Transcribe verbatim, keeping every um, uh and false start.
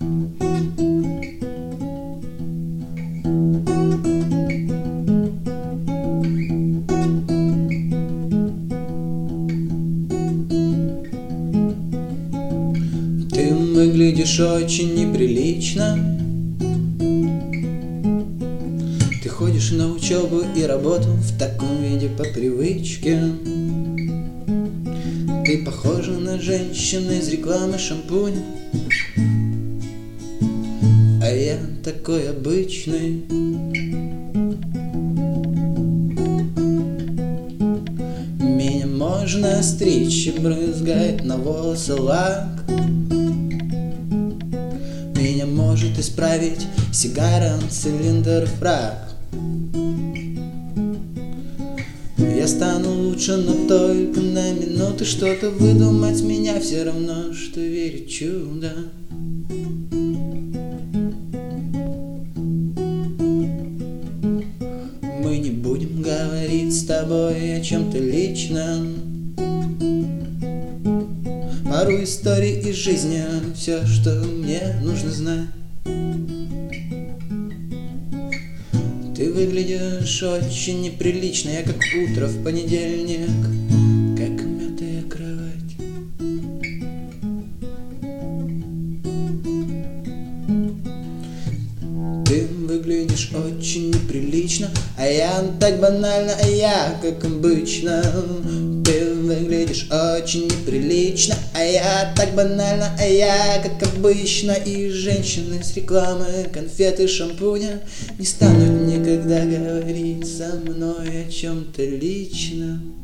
Ты выглядишь очень неприлично. Ты ходишь на учебу и работу в таком виде по привычке. Ты похожа на женщину из рекламы шампуня, а я такой обычный. Меня можно стричь и брызгать на волосы лак. Меня может исправить сигара, цилиндр, фрак. Я стану лучше, но только на минуту. Что-то выдумать меня все равно, что верить в чудо. Мы не будем говорить с тобой о чем-то личном. Пару историй из жизни, все, что мне нужно знать. Ты выглядишь очень неприлично. Я как утро в понедельник, как мятая кровать. Ты выглядишь очень неприлично, а я так банально, а я как обычно. Ты выглядишь очень неприлично, а я так банально, а я как обычно. И женщины с рекламы конфеты, шампуня не станут никогда говорить со мной о чем-то личном.